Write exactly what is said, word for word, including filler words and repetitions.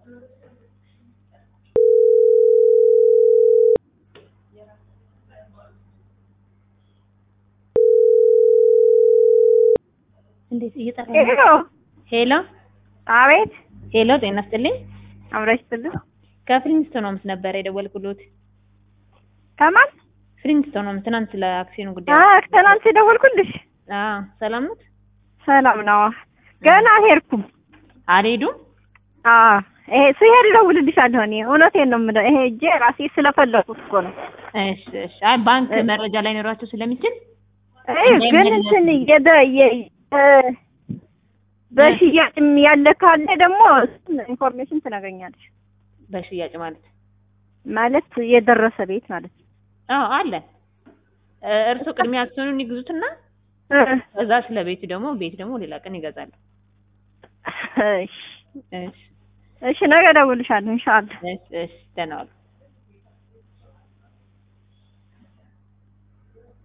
እንዴት እየጠራ ሄሎ ሄሎ አቤት ሄሎ ጤና ይስጥልኝ አብራችሁልኝ ከፍሪንግስቶን ነው ነበር የደወልኩሎት ከማን ፍሪንግስቶን ነው ትናንት ስለ አክሲዮን ጉዳይ አዎ ትናንት የደወልኩልሽ አዎ ሰላም ነው ሰላም ነው ገና ሄድኩም አልሄዱም አዎ ይሄ ሲሄድ እደውልልሻለሁ እኔ እውነቴን ነው የምልህ ይሄ እጄ ራሴ ስለፈለኩት እኮ ነው እሺ እሺ አይ ባንክ መረጃ ላይ ኖራችሁ ስለሚችል አይ ግን እንትን የደ በሽያጭም ያለ ካለ ደግሞ ኢንፎርሜሽን ትነግረኛለሽ በሽያጭ ማለት ማለት የደረሰ ቤት ማለት አዎ አለ እርሱ ቅድሚያ አክሲዮኑን ይግዙትና እዛ ስለ ቤት ደግሞ ቤት ደግሞ ሌላ ቀን ይገዛሉ እሺ እሺ ነገ እደውልልሻለሁ ኢንሻአላህ እሺ እሺ ደህና ዋሉ